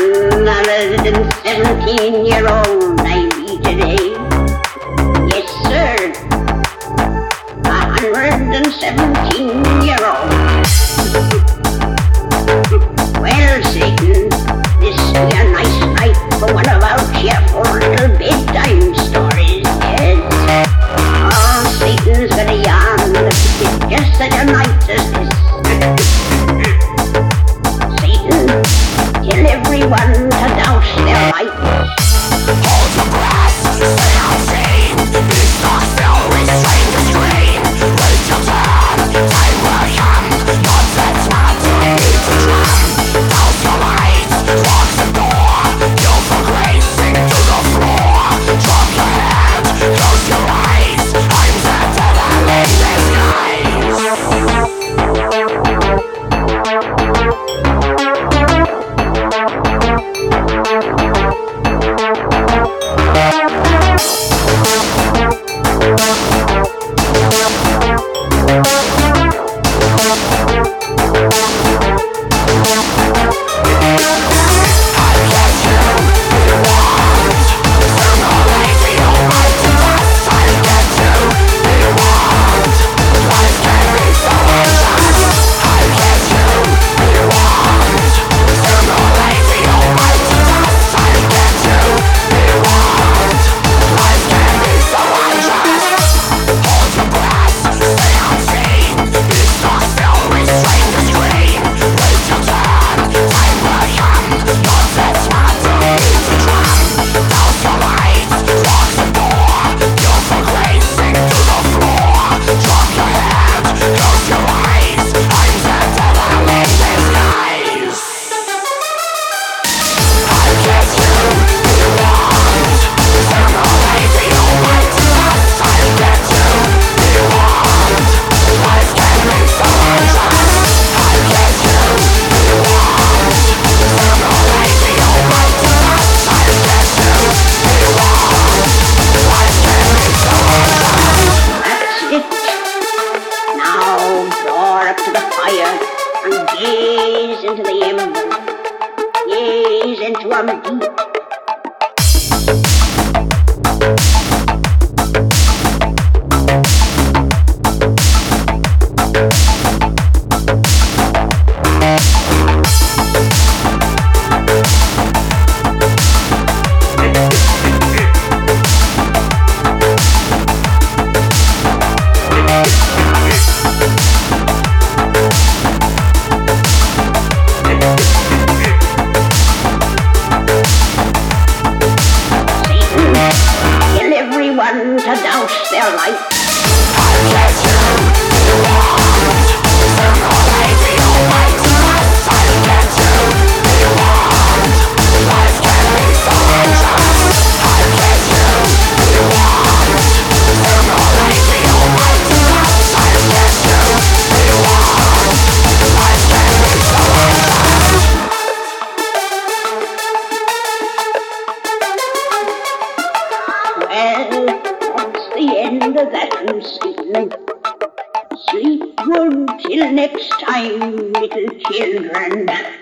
117-year-old I be today. Yes, sir. 117-year-old. Well, Satan, this be a nice night for one of our cheerful little bedtime stories, yes? Oh, Satan's gonna yarn just such a night as this. Satan, tell everyone to douse their lights. Hold your breath, stay unseen. Be stuck still, restrain the scream. Wait your turn, time will come. Not that smart to beat the drum. Douse your lights, lock the door. You'll for grace sink to the floor. Drop your head, close your eyes. I'm the devil in And gaze into the ember, gaze into them deep. To douse their lights. I'll get you, you want. Sooner or later you'll fight us. I'll get you, you want. Life can be so unjust. I'll get you, you want. Sooner or later you'll fight us. I'll get you, you want. Life can be so unjust. Well, the end of that one, Satan. Sleep good till next time, little children.